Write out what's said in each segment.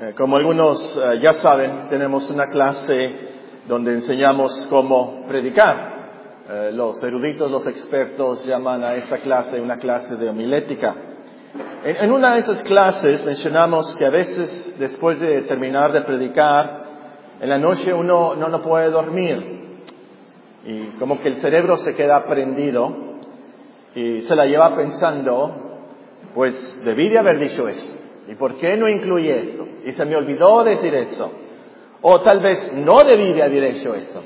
Como algunos ya saben, tenemos una clase donde enseñamos cómo predicar. Los eruditos, los expertos llaman a esta clase una clase de homilética. En una de esas clases mencionamos que a veces, después de terminar de predicar, en la noche uno no puede dormir. Y como que el cerebro se queda prendido y se la lleva pensando, pues debí de haber dicho eso. ¿Y por qué no incluí eso? Y se me olvidó decir eso. O tal vez no debí de haber hecho eso.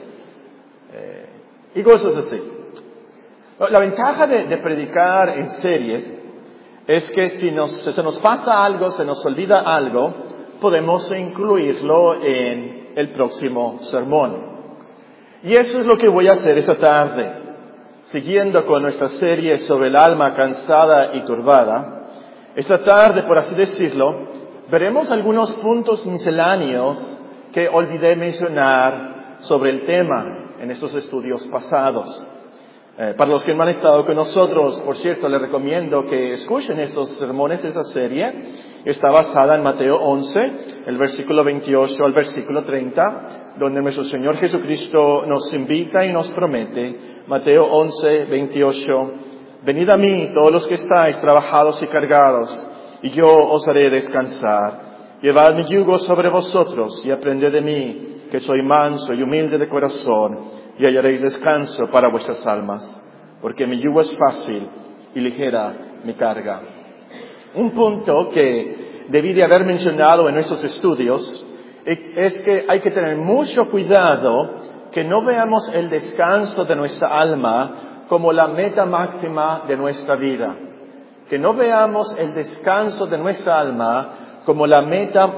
Y cosas así. La ventaja de predicar en series es que si se nos pasa algo, se nos olvida algo, podemos incluirlo en el próximo sermón. Y eso es lo que voy a hacer esta tarde. Siguiendo con nuestra serie sobre el alma cansada y turbada, esta tarde, por así decirlo, veremos algunos puntos misceláneos que olvidé mencionar sobre el tema en estos estudios pasados. Para los que no han estado con nosotros, por cierto, les recomiendo que escuchen estos sermones, esa serie. Está basada en Mateo 11, el versículo 28 al versículo 30, donde nuestro Señor Jesucristo nos invita y nos promete. Mateo 11, 28. Venid a mí, todos los que estáis trabajados y cargados, y yo os haré descansar. Llevad mi yugo sobre vosotros y aprended de mí, que soy manso y humilde de corazón, y hallaréis descanso para vuestras almas, porque mi yugo es fácil y ligera mi carga. Un punto que debí de haber mencionado en nuestros estudios es que hay que tener mucho cuidado que no veamos el descanso de nuestra alma como la meta máxima de nuestra vida. Que no veamos el descanso de nuestra alma como la meta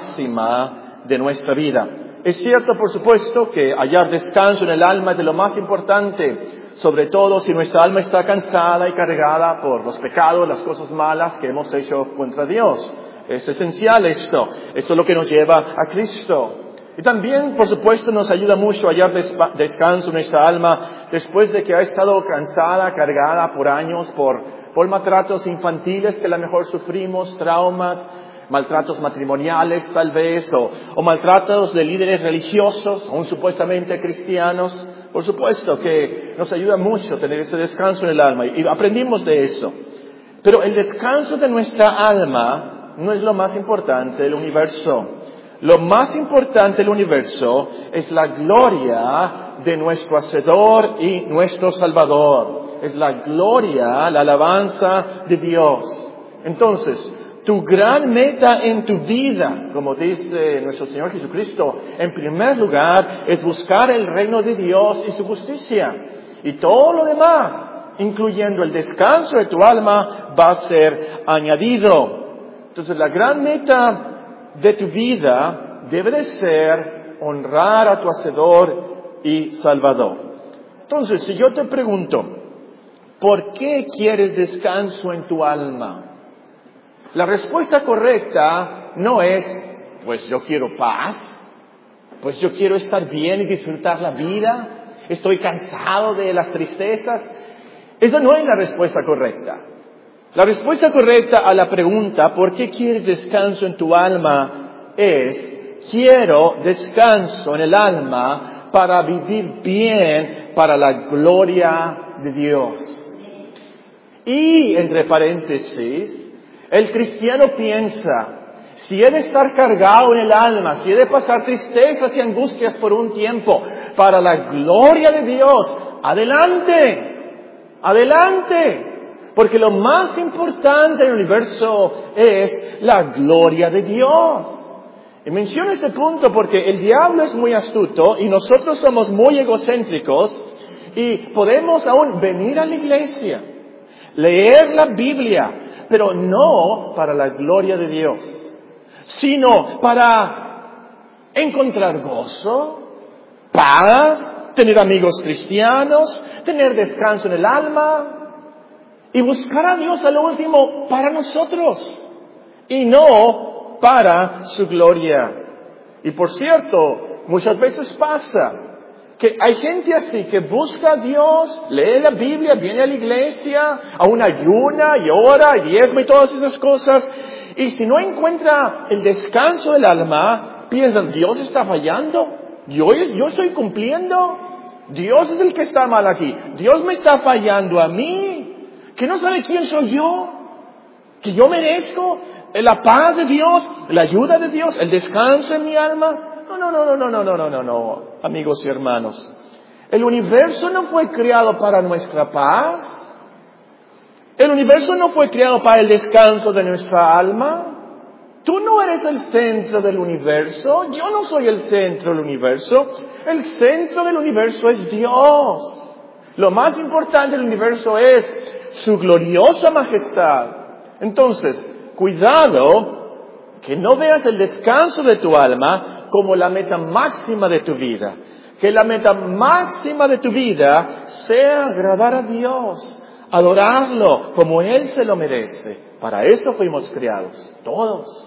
máxima de nuestra vida. Es cierto, por supuesto, que hallar descanso en el alma es de lo más importante, sobre todo si nuestra alma está cansada y cargada por los pecados, las cosas malas que hemos hecho contra Dios. Es esencial esto. Esto es lo que nos lleva a Cristo. Y también, por supuesto, nos ayuda mucho a hallar descanso en nuestra alma después de que ha estado cansada, cargada por años, por maltratos infantiles que a lo mejor sufrimos, traumas, maltratos matrimoniales tal vez, o maltratos de líderes religiosos, aún supuestamente cristianos. Por supuesto que nos ayuda mucho tener ese descanso en el alma, y aprendimos de eso. Pero el descanso de nuestra alma no es lo más importante del universo. Lo más importante del universo es la gloria de nuestro Hacedor y nuestro Salvador. Es la gloria, la alabanza de Dios. Entonces, tu gran meta en tu vida, como dice nuestro Señor Jesucristo, en primer lugar es buscar el reino de Dios y su justicia. Y todo lo demás, incluyendo el descanso de tu alma, va a ser añadido. Entonces, la gran meta de tu vida debe de ser honrar a tu Hacedor y Salvador. Entonces, si yo te pregunto, ¿por qué quieres descanso en tu alma? La respuesta correcta no es, pues yo quiero paz, pues yo quiero estar bien y disfrutar la vida, estoy cansado de las tristezas. Esa no es la respuesta correcta. La respuesta correcta a la pregunta, ¿por qué quieres descanso en tu alma? Es, quiero descanso en el alma para vivir bien para la gloria de Dios. Y, entre paréntesis, el cristiano piensa, si he de estar cargado en el alma, si he de pasar tristezas y angustias por un tiempo para la gloria de Dios, adelante, adelante. Porque lo más importante en el universo es la gloria de Dios. Y menciono este punto porque el diablo es muy astuto y nosotros somos muy egocéntricos y podemos aún venir a la iglesia, leer la Biblia, pero no para la gloria de Dios, sino para encontrar gozo, paz, tener amigos cristianos, tener descanso en el alma y buscar a Dios a lo último para nosotros y no para su gloria. Y por cierto, muchas veces pasa que hay gente así que busca a Dios, lee la Biblia, viene a la iglesia, aún ayuna y ora y diezma y todas esas cosas, Y si no encuentra el descanso del alma, piensan, Dios está fallando, yo estoy cumpliendo, Dios es el que está mal aquí, Dios me está fallando a mí, que no sabe quién soy yo, que yo merezco la paz de Dios, la ayuda de Dios, el descanso en mi alma. No, amigos y hermanos. El universo no fue creado para nuestra paz. El universo no fue creado para el descanso de nuestra alma. Tú no eres el centro del universo. Yo no soy el centro del universo. El centro del universo es Dios. Lo más importante del universo es su gloriosa majestad. Entonces, cuidado que no veas el descanso de tu alma como la meta máxima de tu vida. Que la meta máxima de tu vida sea agradar a Dios. Adorarlo como Él se lo merece. Para eso fuimos creados, todos.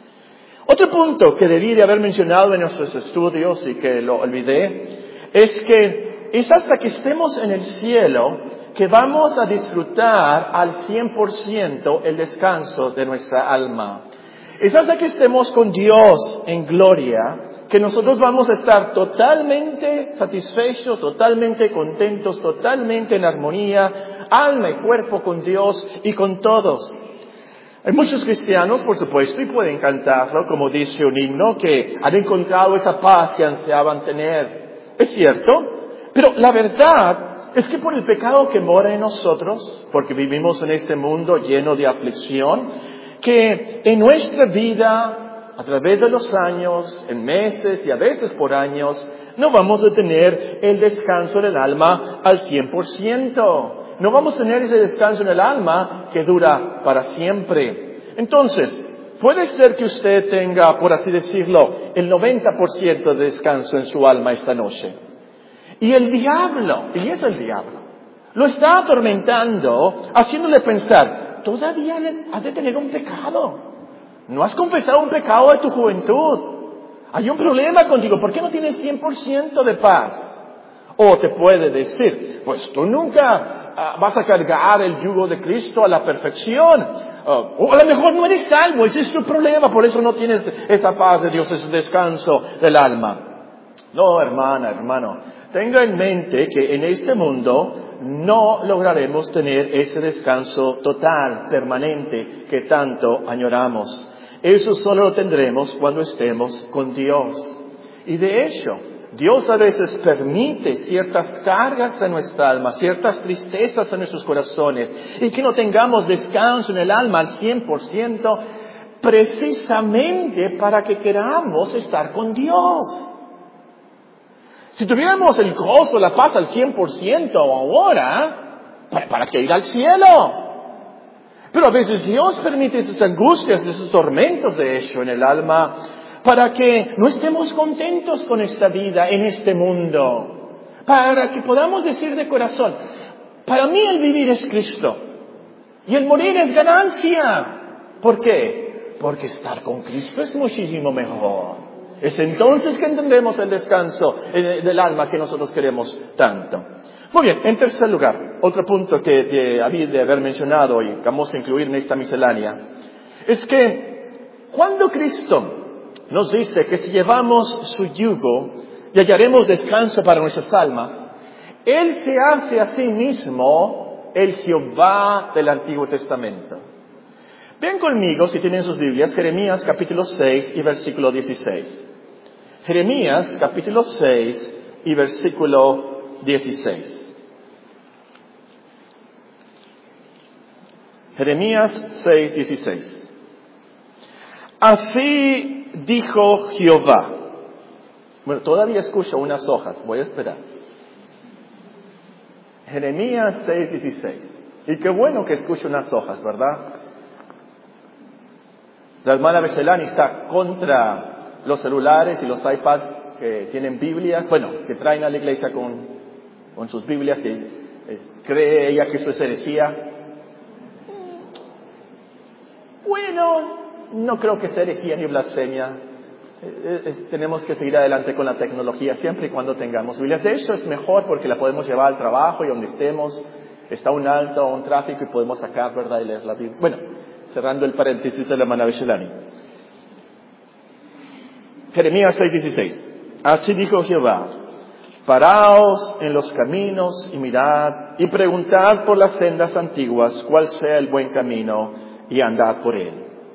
Otro punto que debí de haber mencionado en nuestros estudios y que lo olvidé, es que es hasta que estemos en el cielo que vamos a disfrutar al 100% el descanso de nuestra alma. Es hasta que estemos con Dios en gloria que nosotros vamos a estar totalmente satisfechos, totalmente contentos, totalmente en armonía, alma y cuerpo con Dios y con todos. Hay muchos cristianos, por supuesto, y pueden cantarlo, como dice un himno, que han encontrado esa paz que ansiaban tener. Es cierto, pero la verdad es que por el pecado que mora en nosotros, porque vivimos en este mundo lleno de aflicción, que en nuestra vida, a través de los años, en meses y a veces por años, no vamos a tener el descanso del alma al 100%. No vamos a tener ese descanso en el alma que dura para siempre. Entonces, puede ser que usted tenga, por así decirlo, el 90% de descanso en su alma esta noche. Y el diablo, y es el diablo, lo está atormentando, haciéndole pensar, todavía has de tener un pecado. No has confesado un pecado de tu juventud. Hay un problema contigo. ¿Por qué no tienes 100% de paz? O te puede decir, pues tú nunca vas a cargar el yugo de Cristo a la perfección. O a lo mejor no eres salvo, ese es tu problema, por eso no tienes esa paz de Dios, ese descanso del alma. No, hermana, hermano, tenga en mente que en este mundo no lograremos tener ese descanso total, permanente, que tanto añoramos. Eso solo lo tendremos cuando estemos con Dios. Y de hecho, Dios a veces permite ciertas cargas en nuestra alma, ciertas tristezas en nuestros corazones, y que no tengamos descanso en el alma al 100%, precisamente para que queramos estar con Dios. Si tuviéramos el gozo, la paz al 100% ahora, ¿para qué ir al cielo? Pero a veces Dios permite esas angustias, esos tormentos de hecho en el alma, para que no estemos contentos con esta vida, en este mundo. Para que podamos decir de corazón, para mí el vivir es Cristo. Y el morir es ganancia. ¿Por qué? Porque estar con Cristo es muchísimo mejor. Es entonces que entendemos el descanso del alma que nosotros queremos tanto. Muy bien, en tercer lugar, otro punto que había de haber mencionado y vamos a incluir en esta miscelánea, es que cuando Cristo nos dice que si llevamos su yugo y hallaremos descanso para nuestras almas, Él se hace a sí mismo el Jehová del Antiguo Testamento. Ven conmigo, si tienen sus Biblias, Jeremías capítulo 6 y versículo 16. Jeremías capítulo 6 y versículo 16. Jeremías 6, 16. Así dijo Jehová. Bueno, todavía escucho unas hojas, voy a esperar. Jeremías 6, 16. Y qué bueno que escucho unas hojas, ¿verdad? La hermana Becelani está contra los celulares y los iPads que tienen Biblias, bueno, que traen a la iglesia con sus Biblias, que cree ella que eso es herejía. Bueno, no creo que sea herejía ni blasfemia. Tenemos que seguir adelante con la tecnología siempre y cuando tengamos Biblias. De hecho, es mejor porque la podemos llevar al trabajo y donde estemos, está un alto o un tráfico y podemos sacar, ¿verdad? Y leer la Biblia. Bueno, cerrando el paréntesis de la hermana Beshelani. Jeremías 6:16. Así dijo Jehová: paraos en los caminos y mirad y preguntad por las sendas antiguas cuál sea el buen camino y andad por él.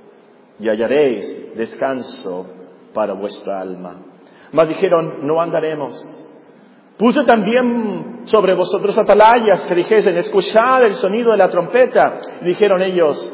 Y hallaréis descanso para vuestra alma. Mas dijeron: no andaremos. Puse también sobre vosotros atalayas que dijesen: escuchad el sonido de la trompeta. Y dijeron ellos: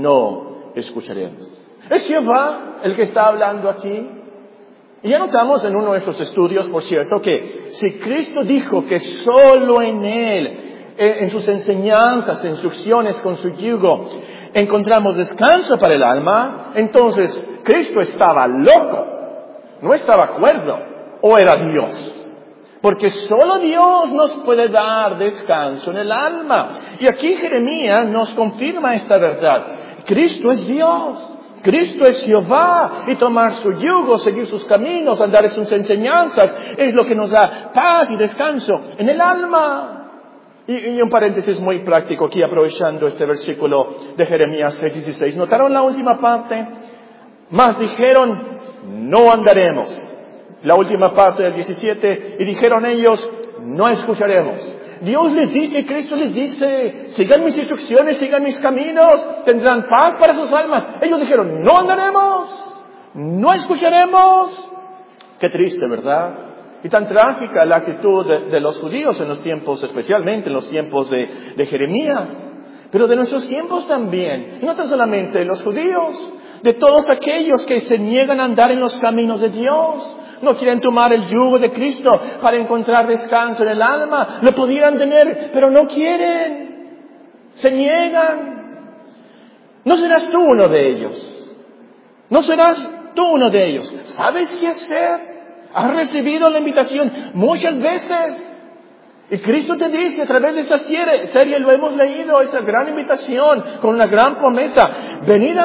no escucharemos. ¿Es Jehová el que está hablando aquí? Y ya notamos en uno de nuestros estudios, por cierto, que si Cristo dijo que solo en Él, en sus enseñanzas, instrucciones con su yugo, encontramos descanso para el alma, entonces Cristo estaba loco, no estaba cuerdo, o era Dios. Porque solo Dios nos puede dar descanso en el alma. Y aquí Jeremías nos confirma esta verdad. Cristo es Dios. Cristo es Jehová, y tomar su yugo, seguir sus caminos, andar en sus enseñanzas, es lo que nos da paz y descanso en el alma. Y un paréntesis muy práctico aquí, aprovechando este versículo de Jeremías 6:16. ¿Notaron la última parte? Mas dijeron: no andaremos. La última parte del 17, y dijeron ellos: no escucharemos. Dios les dice, Cristo les dice: sigan mis instrucciones, sigan mis caminos, tendrán paz para sus almas. Ellos dijeron: no andaremos, no escucharemos. Qué triste, ¿verdad? Y tan trágica la actitud de los judíos en los tiempos, especialmente en los tiempos de Jeremías, pero de nuestros tiempos también. Y no tan solamente de los judíos, de todos aquellos que se niegan a andar en los caminos de Dios. No quieren tomar el yugo de Cristo para encontrar descanso en el alma. Lo pudieran tener, pero no quieren. Se niegan. ¿No serás tú uno de ellos? ¿No serás tú uno de ellos? ¿Sabes qué hacer? Has recibido la invitación muchas veces. Y Cristo te dice a través de esa serie, lo hemos leído, esa gran invitación con una gran promesa: venid a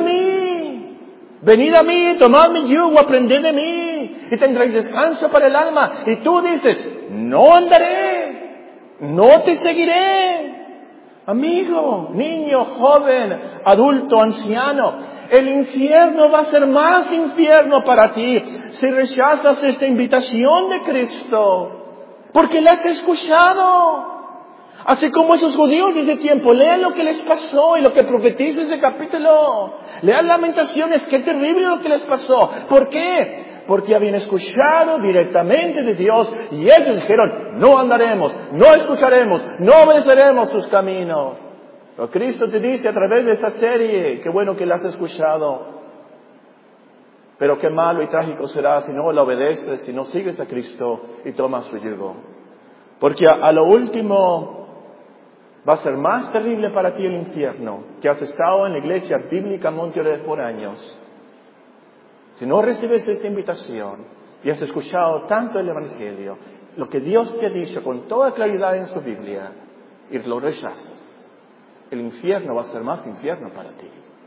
mí, tomad mi yugo, aprended de mí, y tendréis descanso para el alma. Y tú dices: no andaré, no te seguiré. Amigo, niño, joven, adulto, anciano, el infierno va a ser más infierno para ti si rechazas esta invitación de Cristo, porque la has escuchado. Así como esos judíos de ese tiempo, lean lo que les pasó y lo que profetiza ese capítulo. Lean Lamentaciones, qué terrible lo que les pasó. ¿Por qué? Porque habían escuchado directamente de Dios y ellos dijeron: no andaremos, no escucharemos, no obedeceremos sus caminos. Pero Cristo te dice a través de esta serie: qué bueno que la has escuchado, pero qué malo y trágico será si no la obedeces, si no sigues a Cristo y tomas su yugo. Porque a lo último va a ser más terrible para ti el infierno, que has estado en la iglesia bíblica Monte Oreb por años. Si no recibes esta invitación y has escuchado tanto el Evangelio, lo que Dios te ha dicho con toda claridad en su Biblia, y lo rechazas, el infierno va a ser más infierno para ti.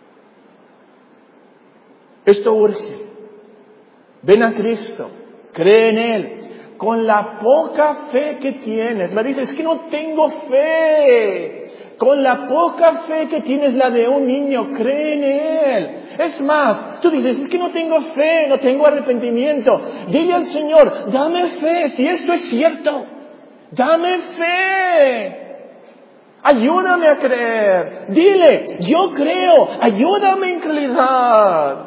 Esto urge. Ven a Cristo, cree en Él. Con la poca fe que tienes, me dices: es que no tengo fe. Con la poca fe que tienes, la de un niño, cree en Él. Es más, tú dices: es que no tengo fe, no tengo arrepentimiento. Dile al Señor: dame fe, si esto es cierto. Dame fe. Ayúdame a creer. Dile: yo creo, ayúdame en realidad.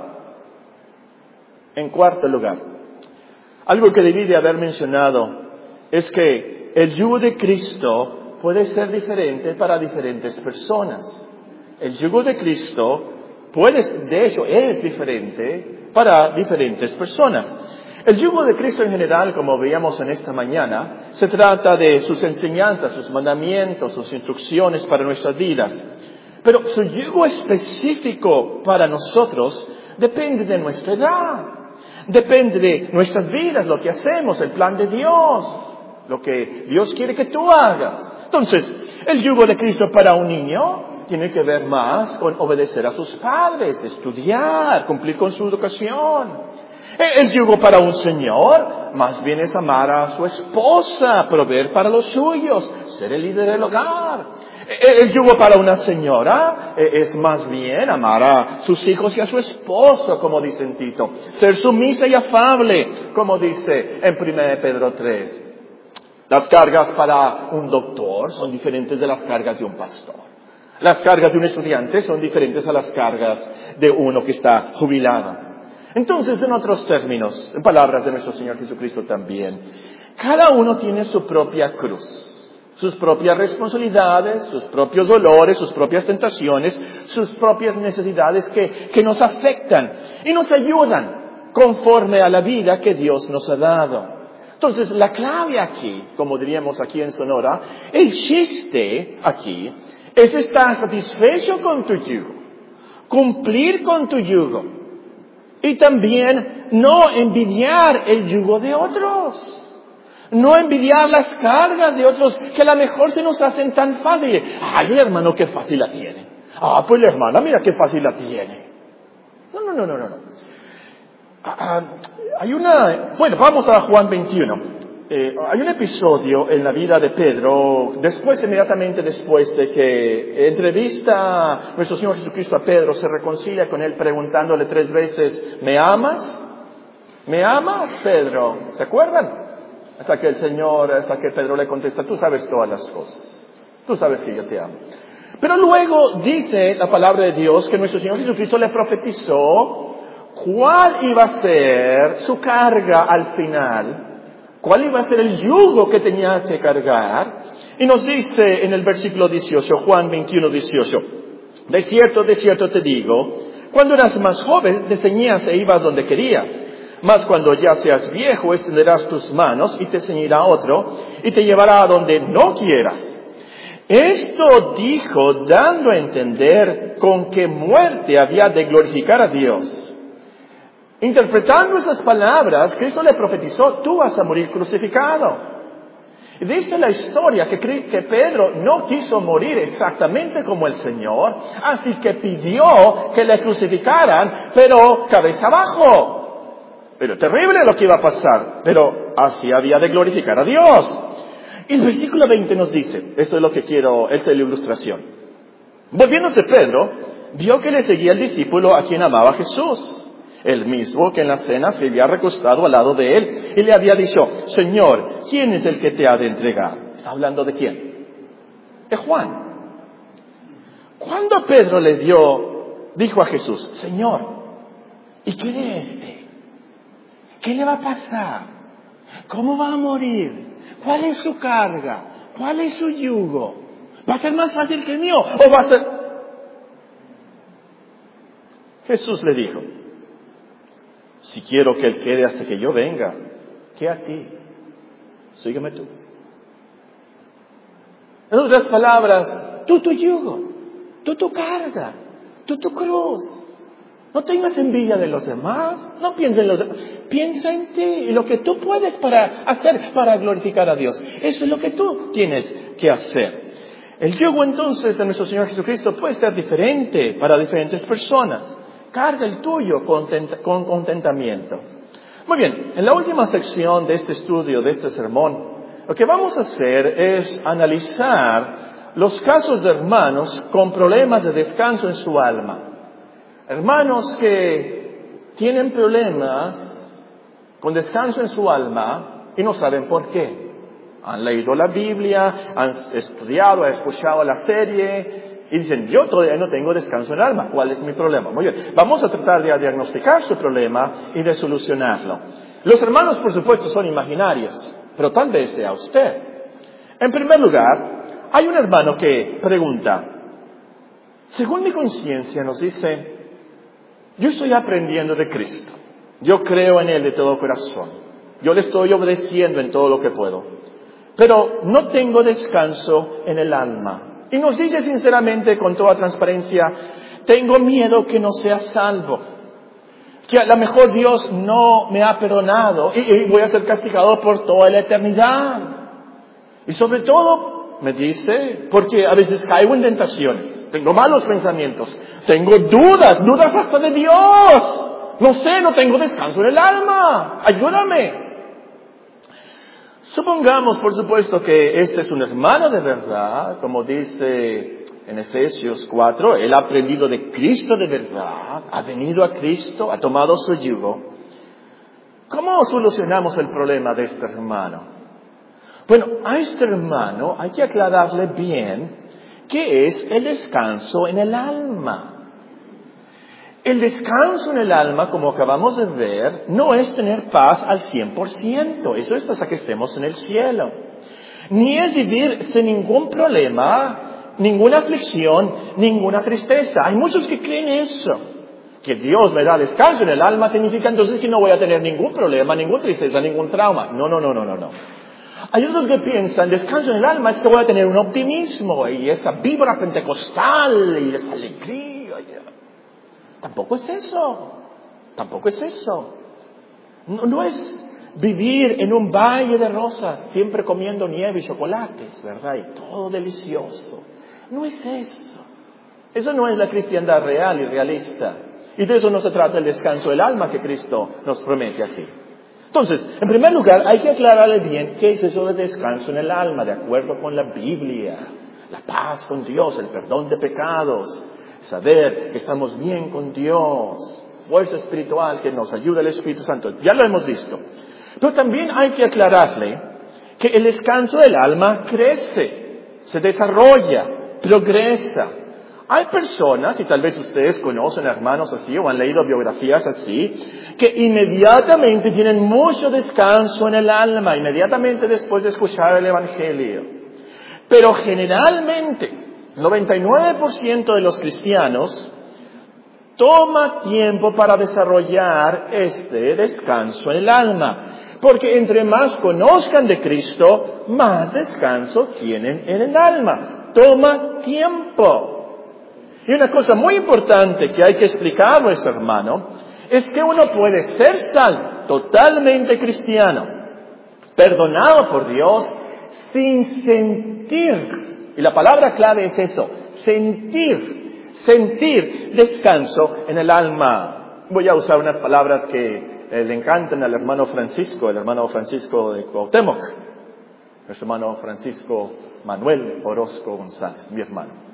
En cuarto lugar, algo que debí de haber mencionado es que el yugo de Cristo puede ser diferente para diferentes personas. El yugo de Cristo de hecho, es diferente para diferentes personas. El yugo de Cristo en general, como veíamos en esta mañana, se trata de sus enseñanzas, sus mandamientos, sus instrucciones para nuestras vidas. Pero su yugo específico para nosotros depende de nuestra edad. Depende de nuestras vidas, lo que hacemos, el plan de Dios, lo que Dios quiere que tú hagas. Entonces, el yugo de Cristo para un niño tiene que ver más con obedecer a sus padres, estudiar, cumplir con su educación. El yugo para un señor más bien es amar a su esposa, proveer para los suyos, ser el líder del hogar. El yugo para una señora es más bien amar a sus hijos y a su esposo, como dice en Tito. Ser sumisa y afable, como dice en 1 Pedro 3. Las cargas para un doctor son diferentes de las cargas de un pastor. Las cargas de un estudiante son diferentes a las cargas de uno que está jubilado. Entonces, en otros términos, en palabras de nuestro Señor Jesucristo también, cada uno tiene su propia cruz. Sus propias responsabilidades, sus propios dolores, sus propias tentaciones, sus propias necesidades que nos afectan y nos ayudan conforme a la vida que Dios nos ha dado. Entonces, la clave aquí, como diríamos aquí en Sonora, el chiste aquí es estar satisfecho con tu yugo, cumplir con tu yugo y también no envidiar el yugo de otros. No envidiar las cargas de otros que a lo mejor se nos hacen tan fáciles. Ay, el hermano qué fácil la tiene. Pues la hermana, mira qué fácil la tiene. No. Bueno, vamos a Juan 21. Hay un episodio en la vida de Pedro, inmediatamente después de que entrevista a nuestro Señor Jesucristo a Pedro, se reconcilia con él preguntándole 3 veces, ¿me amas? ¿Me amas, Pedro? ¿Se acuerdan? Hasta que Pedro le contesta, tú sabes todas las cosas. Tú sabes que yo te amo. Pero luego dice la palabra de Dios que nuestro Señor Jesucristo le profetizó cuál iba a ser su carga al final, cuál iba a ser el yugo que tenía que cargar. Y nos dice en el versículo 18, Juan 21, 18, de cierto te digo, cuando eras más joven te ceñías e ibas donde querías. Mas cuando ya seas viejo, extenderás tus manos y te ceñirá otro y te llevará a donde no quieras. Esto dijo dando a entender con qué muerte había de glorificar a Dios. Interpretando esas palabras, Cristo le profetizó, tú vas a morir crucificado. Y dice la historia que Pedro no quiso morir exactamente como el Señor, así que pidió que le crucificaran, pero cabeza abajo. Pero terrible lo que iba a pasar, pero así había de glorificar a Dios. Y el versículo 20 nos dice, eso es lo que quiero, esta es la ilustración. Volviéndose Pedro, vio que le seguía el discípulo a quien amaba Jesús, el mismo que en la cena se había recostado al lado de él y le había dicho, Señor, ¿quién es el que te ha de entregar? ¿Está hablando de quién? De Juan. Cuando Pedro dijo a Jesús, Señor, ¿y quién es este? ¿Qué le va a pasar? ¿Cómo va a morir? ¿Cuál es su carga? ¿Cuál es su yugo? ¿Va a ser más fácil que el mío? ¿O va a ser...? Jesús le dijo, si quiero que Él quede hasta que yo venga, ¿qué a ti? Sígueme tú. En otras palabras, tú tu yugo, tú tu carga, tú tu cruz. No tengas envidia de los demás, no pienses en los demás, piensa en ti y lo que tú puedes hacer para glorificar a Dios. Eso es lo que tú tienes que hacer. El yugo entonces de nuestro Señor Jesucristo puede ser diferente para diferentes personas. Carga el tuyo con contentamiento. Muy bien, en la última sección de este estudio, de este sermón, lo que vamos a hacer es analizar los casos de hermanos con problemas de descanso en su alma. Hermanos que tienen problemas con descanso en su alma y no saben por qué. Han leído la Biblia, han estudiado, han escuchado la serie y dicen, yo todavía no tengo descanso en el alma. ¿Cuál es mi problema? Muy bien, vamos a tratar de diagnosticar su problema y de solucionarlo. Los hermanos, por supuesto, son imaginarios, pero tal vez sea usted. En primer lugar, hay un hermano que pregunta, según mi conciencia nos dice, yo estoy aprendiendo de Cristo. Yo creo en Él de todo corazón. Yo le estoy obedeciendo en todo lo que puedo. Pero no tengo descanso en el alma. Y nos dice sinceramente, con toda transparencia, tengo miedo que no sea salvo. Que a lo mejor Dios no me ha perdonado y voy a ser castigado por toda la eternidad. Y sobre todo, me dice, porque a veces caigo en tentaciones. Tengo malos pensamientos. Tengo dudas hasta de Dios. No sé, no tengo descanso en el alma. Ayúdame. Supongamos, por supuesto, que este es un hermano de verdad, como dice en Efesios 4, él ha aprendido de Cristo de verdad, ha venido a Cristo, ha tomado su yugo. ¿Cómo solucionamos el problema de este hermano? Bueno, a este hermano hay que aclararle bien qué es el descanso en el alma. El descanso en el alma, como acabamos de ver, no es tener paz al 100%. Eso es hasta que estemos en el cielo. Ni es vivir sin ningún problema, ninguna aflicción, ninguna tristeza. Hay muchos que creen eso. Que Dios me da descanso en el alma significa entonces que no voy a tener ningún problema, ninguna tristeza, ningún trauma. No. Hay otros que piensan, descanso en el alma es que voy a tener un optimismo y esa vibra pentecostal y esa alegría. Tampoco es eso. No es vivir en un valle de rosas, siempre comiendo nieve y chocolates, ¿verdad? Y todo delicioso. No es eso. Eso no es la cristiandad real y realista. Y de eso no se trata el descanso del alma que Cristo nos promete aquí. Entonces, en primer lugar, hay que aclararle bien qué es eso de descanso en el alma, de acuerdo con la Biblia. La paz con Dios, el perdón de pecados, saber que estamos bien con Dios, fuerza espiritual que nos ayuda el Espíritu Santo. Ya lo hemos visto. Pero también hay que aclararle que el descanso del alma crece, se desarrolla, progresa. Hay personas, y tal vez ustedes conocen hermanos así o han leído biografías así, que inmediatamente tienen mucho descanso en el alma, inmediatamente después de escuchar el Evangelio. Pero generalmente, 99% de los cristianos toma tiempo para desarrollar este descanso en el alma. Porque entre más conozcan de Cristo, más descanso tienen en el alma. Toma tiempo. Y una cosa muy importante que hay que explicar a nuestro hermano es que uno puede ser salvo, totalmente cristiano, perdonado por Dios, sin sentir, y la palabra clave es eso, sentir descanso en el alma. Voy a usar unas palabras que le encantan al hermano Francisco de Cuauhtémoc, nuestro hermano Francisco Manuel Orozco González, mi hermano.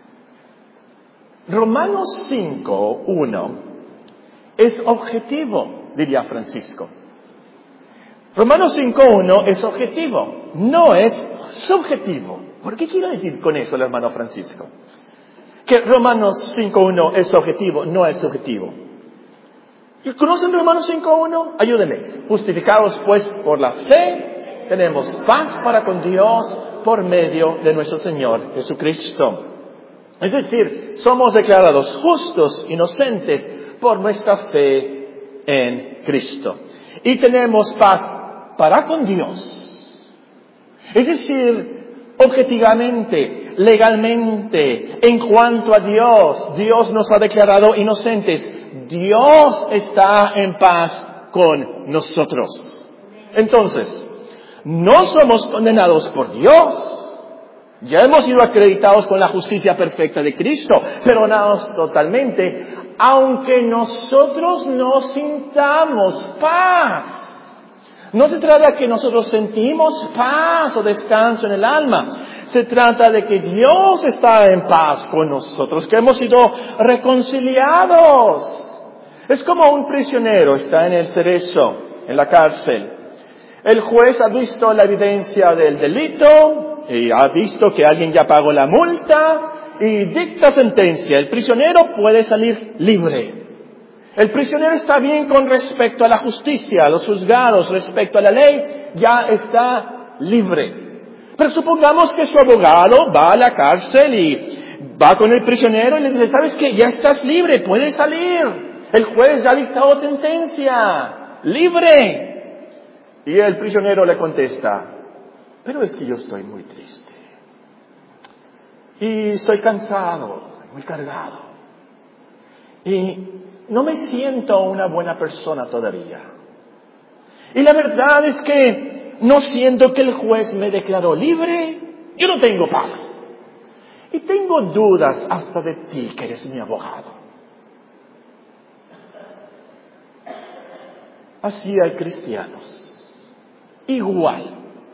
Romanos 5:1 es objetivo, diría Francisco. Romanos 5:1 es objetivo, no es subjetivo. ¿Por qué quiero decir con eso el hermano Francisco? Que Romanos 5:1 es objetivo, no es subjetivo. ¿Conocen Romanos 5:1? Ayúdenme. Justificados pues por la fe, tenemos paz para con Dios por medio de nuestro Señor Jesucristo. Es decir, somos declarados justos, inocentes, por nuestra fe en Cristo. Y tenemos paz para con Dios. Es decir, objetivamente, legalmente, en cuanto a Dios, Dios nos ha declarado inocentes. Dios está en paz con nosotros. Entonces, no somos condenados por Dios. Ya hemos sido acreditados con la justicia perfecta de Cristo, perdonados totalmente, aunque nosotros no sintamos paz. No se trata de que nosotros sentimos paz o descanso en el alma. Se trata de que Dios está en paz con nosotros, que hemos sido reconciliados. Es como un prisionero está en el cerezo, en la cárcel. El juez ha visto la evidencia del delito, y ha visto que alguien ya pagó la multa y dicta sentencia. El prisionero puede salir libre. El prisionero está bien con respecto a la justicia, a los juzgados, respecto a la ley, ya está libre. Pero supongamos que su abogado va a la cárcel y va con el prisionero y le dice, ¿sabes qué? Ya estás libre, puedes salir. El juez ya ha dictado sentencia, libre. Y el prisionero le contesta, pero es que yo estoy muy triste. Y estoy cansado, muy cargado. Y no me siento una buena persona todavía. Y la verdad es que no siento que el juez me declaró libre. Yo no tengo paz. Y tengo dudas hasta de ti, que eres mi abogado. Así hay cristianos. Igual.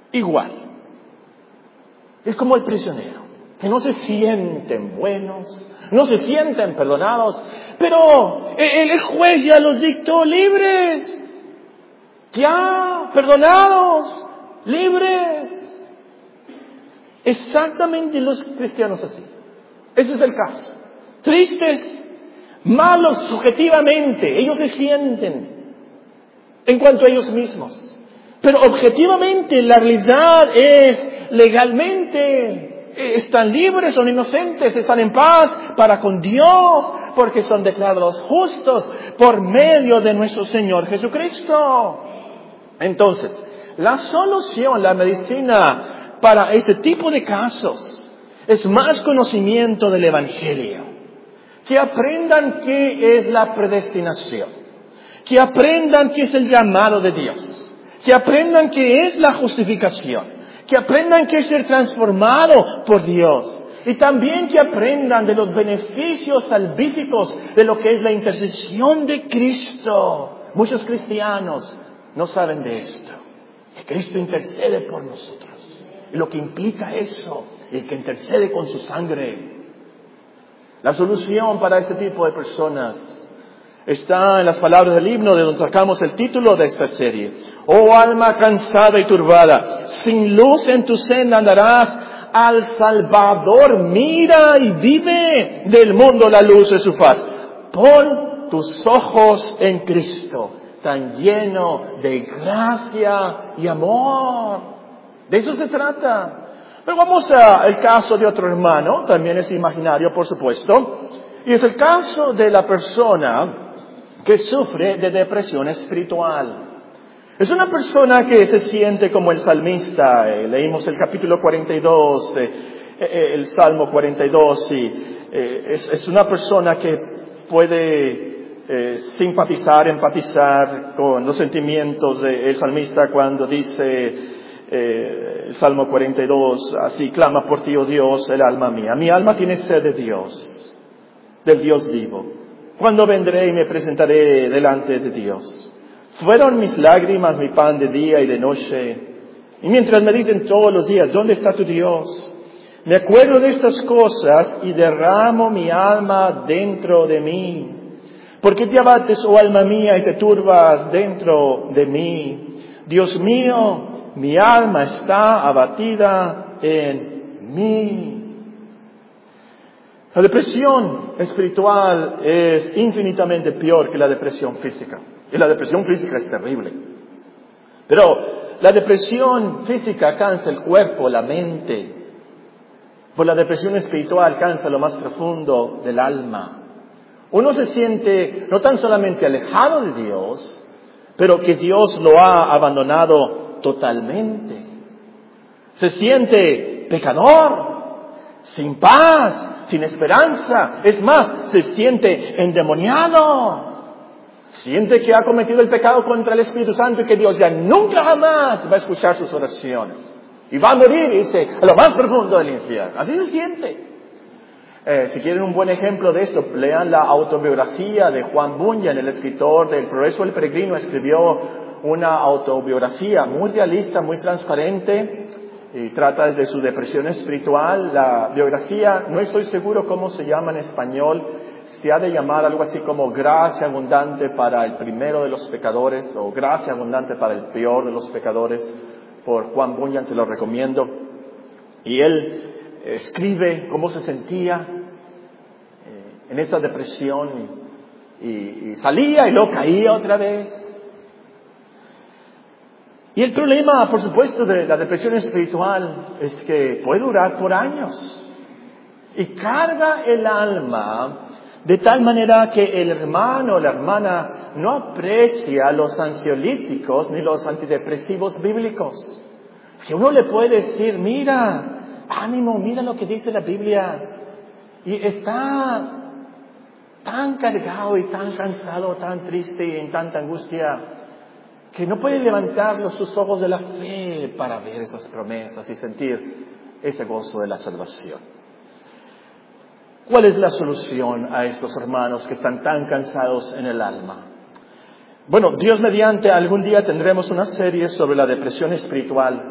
igual. Es como el prisionero, que no se sienten buenos, no se sienten perdonados, pero el juez ya los dictó libres, ya perdonados, libres. Exactamente los cristianos así. Ese es el caso. Tristes, malos subjetivamente, ellos se sienten en cuanto a ellos mismos. Pero objetivamente la realidad es, legalmente, están libres, son inocentes, están en paz para con Dios, porque son declarados justos por medio de nuestro Señor Jesucristo. Entonces, la solución, la medicina para este tipo de casos es más conocimiento del Evangelio. Que aprendan qué es la predestinación, que aprendan qué es el llamado de Dios, que aprendan qué es la justificación, que aprendan qué es ser transformado por Dios, y también que aprendan de los beneficios salvíficos de lo que es la intercesión de Cristo. Muchos cristianos no saben de esto, que Cristo intercede por nosotros, y lo que implica eso, el que intercede con su sangre. La solución para este tipo de personas está en las palabras del himno de donde sacamos el título de esta serie. Oh alma cansada y turbada, sin luz en tu senda andarás, al Salvador mira y vive, del mundo la luz de su faz. Pon tus ojos en Cristo, tan lleno de gracia y amor. De eso se trata. Pero vamos al caso de otro hermano, también es imaginario por supuesto, y es el caso de la persona que sufre de depresión espiritual. Es una persona que se siente como el salmista. Leímos el capítulo 42, el Salmo 42, y es una persona que puede simpatizar, empatizar con los sentimientos del salmista cuando dice el Salmo 42, así clama por ti, oh Dios, el alma mía. Mi alma tiene sed de Dios, del Dios vivo. ¿Cuándo vendré y me presentaré delante de Dios? Fueron mis lágrimas mi pan de día y de noche. Y mientras me dicen todos los días, ¿dónde está tu Dios? Me acuerdo de estas cosas y derramo mi alma dentro de mí. ¿Por qué te abates, oh alma mía, y te turbas dentro de mí? Dios mío, mi alma está abatida en mí. La depresión espiritual es infinitamente peor que la depresión física. Y la depresión física es terrible. Pero la depresión física cansa el cuerpo, la mente. Por la depresión espiritual cansa lo más profundo del alma. Uno se siente no tan solamente alejado de Dios, pero que Dios lo ha abandonado totalmente. Se siente pecador, sin paz, sin esperanza. Es más, se siente endemoniado. Siente que ha cometido el pecado contra el Espíritu Santo y que Dios ya nunca jamás va a escuchar sus oraciones. Y va a morir, dice, a lo más profundo del infierno. Así se siente. Si quieren un buen ejemplo de esto, lean la autobiografía de Juan Bunyan, el escritor del Progreso del Peregrino. Escribió una autobiografía muy realista, muy transparente, y trata de su depresión espiritual. La biografía, no estoy seguro cómo se llama en español, se ha de llamar algo así como Gracia abundante para el primero de los pecadores, o Gracia abundante para el peor de los pecadores, por Juan Bunyan, se lo recomiendo. Y él escribe cómo se sentía en esa depresión, y salía y luego caía otra vez. Y el problema, por supuesto, de la depresión espiritual es que puede durar por años y carga el alma de tal manera que el hermano o la hermana no aprecia los ansiolíticos ni los antidepresivos bíblicos. Que uno le puede decir, mira, ánimo, mira lo que dice la Biblia, y está tan cargado y tan cansado, tan triste y en tanta angustia, que no puede levantar sus ojos de la fe para ver esas promesas y sentir ese gozo de la salvación. ¿Cuál es la solución a estos hermanos que están tan cansados en el alma? Bueno, Dios mediante, algún día tendremos una serie sobre la depresión espiritual,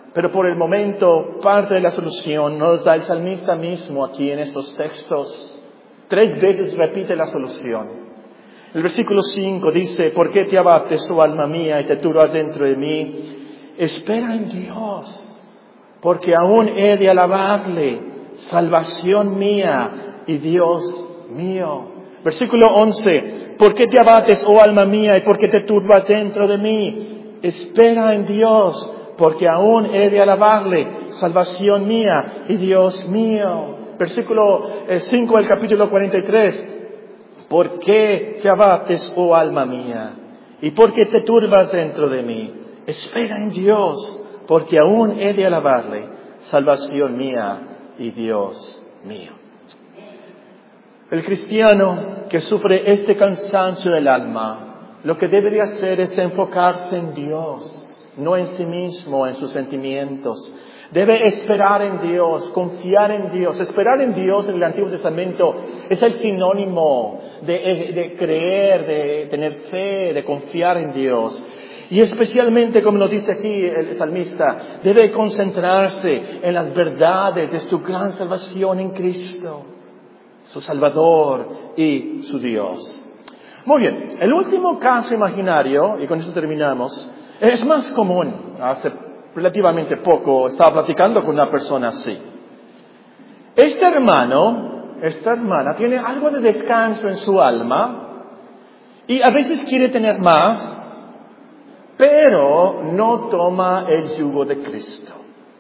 Pero por el momento, parte de la solución nos da el salmista mismo aquí en estos textos. 3 veces repite la solución. El versículo 5 dice, ¿por qué te abates, oh alma mía, y te turbas dentro de mí? Espera en Dios, porque aún he de alabarle, salvación mía y Dios mío. Versículo 11, ¿por qué te abates, oh alma mía, y por qué te turbas dentro de mí? Espera en Dios, porque aún he de alabarle, salvación mía y Dios mío. Versículo 5 del capítulo 43. ¿Por qué te abates, oh alma mía? ¿Y por qué te turbas dentro de mí? Espera en Dios, porque aún he de alabarle, salvación mía y Dios mío. El cristiano que sufre este cansancio del alma, lo que debería hacer es enfocarse en Dios, no en sí mismo, en sus sentimientos. Debe esperar en Dios, confiar en Dios. Esperar en Dios en el Antiguo Testamento es el sinónimo de creer, de tener fe, de confiar en Dios. Y especialmente, como nos dice aquí el salmista, debe concentrarse en las verdades de su gran salvación en Cristo, su Salvador y su Dios. Muy bien, el último caso imaginario, y con esto terminamos, es más común. Hace relativamente poco estaba platicando con una persona así. Este hermano, esta hermana, tiene algo de descanso en su alma y a veces quiere tener más, pero no toma el yugo de Cristo.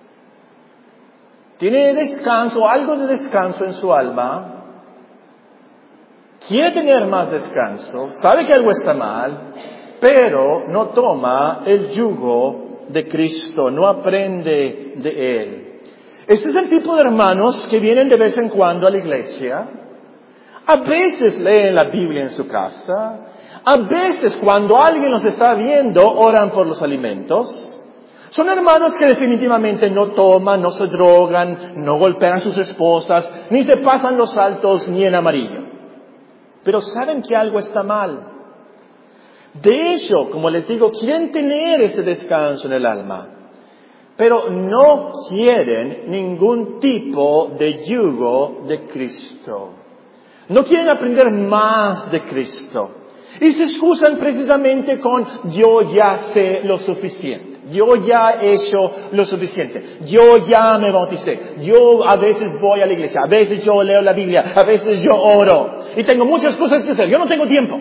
Tiene descanso, algo de descanso en su alma, quiere tener más descanso, sabe que algo está mal, pero no toma el yugo de Cristo, no aprende de Él. Este es el tipo de hermanos que vienen de vez en cuando a la iglesia, a veces leen la Biblia en su casa, a veces cuando alguien los está viendo oran por los alimentos. Son hermanos que definitivamente no toman, no se drogan, no golpean a sus esposas, ni se pasan los saltos ni en amarillo. Pero saben que algo está mal. De hecho, como les digo, quieren tener ese descanso en el alma, pero no quieren ningún tipo de yugo de Cristo. No quieren aprender más de Cristo. Y se excusan precisamente con yo ya sé lo suficiente. Yo ya he hecho lo suficiente. Yo ya me bauticé. Yo a veces voy a la iglesia. A veces yo leo la Biblia. A veces yo oro. Y tengo muchas cosas que hacer. Yo no tengo tiempo.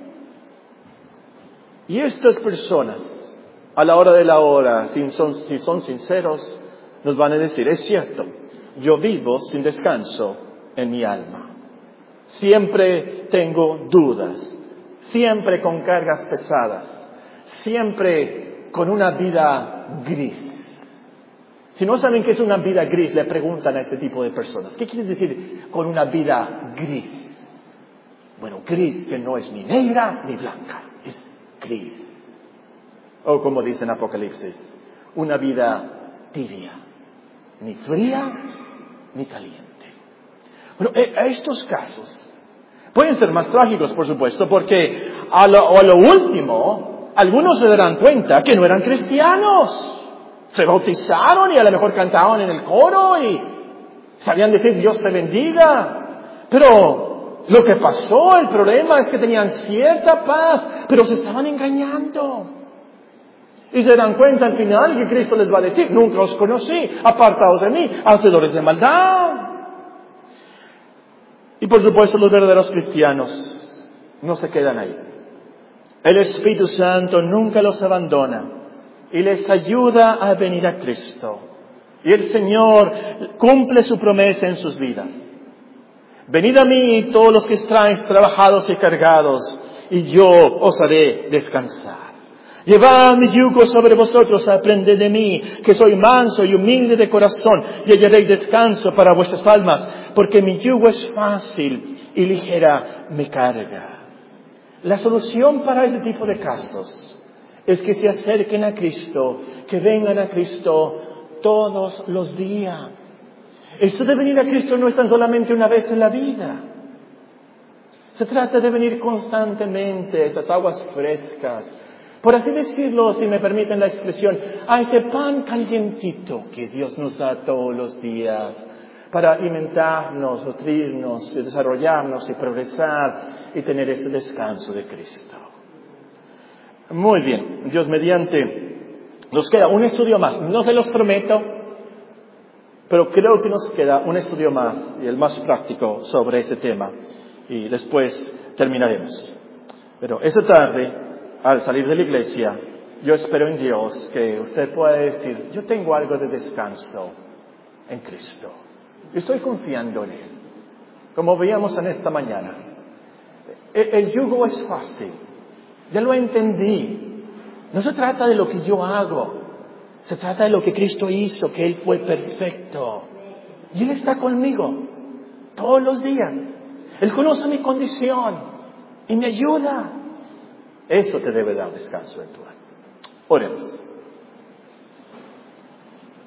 Y estas personas, a la hora de la hora, si son sinceros, nos van a decir, es cierto, yo vivo sin descanso en mi alma. Siempre tengo dudas. Siempre con cargas pesadas. Siempre con una vida gris. Si no saben qué es una vida gris, le preguntan a este tipo de personas, ¿qué quiere decir con una vida gris? Bueno, gris que no es ni negra ni blanca, es gris. O como dice en Apocalipsis, una vida tibia, ni fría ni caliente. Bueno, a estos casos pueden ser más trágicos, por supuesto, porque a lo último, algunos se darán cuenta que no eran cristianos. Se bautizaron y a lo mejor cantaban en el coro y sabían decir Dios te bendiga. Pero lo que pasó, el problema es que tenían cierta paz, pero se estaban engañando. Y se dan cuenta al final que Cristo les va a decir, nunca os conocí, apartaos de mí, hacedores de maldad. Y por supuesto los verdaderos cristianos no se quedan ahí. El Espíritu Santo nunca los abandona y les ayuda a venir a Cristo. Y el Señor cumple su promesa en sus vidas. Venid a mí todos los que estáis trabajados y cargados, y yo os haré descansar. Llevad mi yugo sobre vosotros, aprended de mí, que soy manso y humilde de corazón, y hallaréis descanso para vuestras almas, porque mi yugo es fácil y ligera mi carga. La solución para ese tipo de casos es que se acerquen a Cristo, que vengan a Cristo todos los días. Esto de venir a Cristo no es tan solamente una vez en la vida. Se trata de venir constantemente a esas aguas frescas, por así decirlo, si me permiten la expresión, a ese pan calientito que Dios nos da todos los días para alimentarnos, nutrirnos, desarrollarnos y progresar y tener este descanso de Cristo. Muy bien, Dios mediante, nos queda un estudio más, no se los prometo, pero creo que nos queda un estudio más y el más práctico sobre ese tema y después terminaremos. Pero esta tarde, al salir de la iglesia, yo espero en Dios que usted pueda decir, yo tengo algo de descanso en Cristo. Estoy confiando en Él. Como veíamos en esta mañana, el yugo es fácil. Ya lo entendí. No se trata de lo que yo hago. Se trata de lo que Cristo hizo, que Él fue perfecto. Y Él está conmigo todos los días. Él conoce mi condición y me ayuda. Eso te debe dar descanso en tu alma. Oremos.